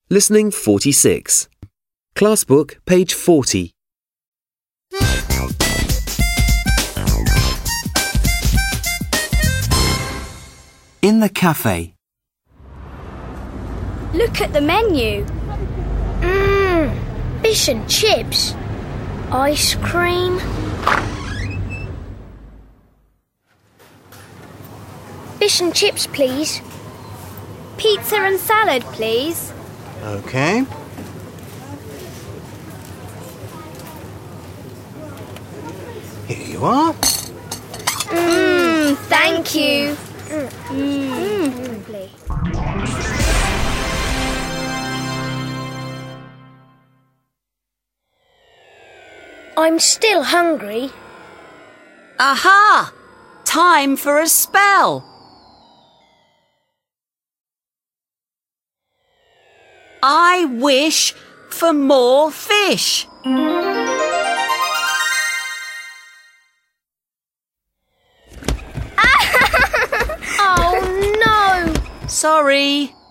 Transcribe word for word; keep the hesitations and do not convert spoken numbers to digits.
Listening forty-six. Class book, page forty. In the cafe. Look at the menu. Mmm, fish and chips. Ice cream. Fish and chips, please. Pizza and salad, please. OK. Here you are. Mmm, thank you. Mmm, lovely. I'm still hungry. Aha! Time for a spell. I wish for more fish. Oh no! Sorry.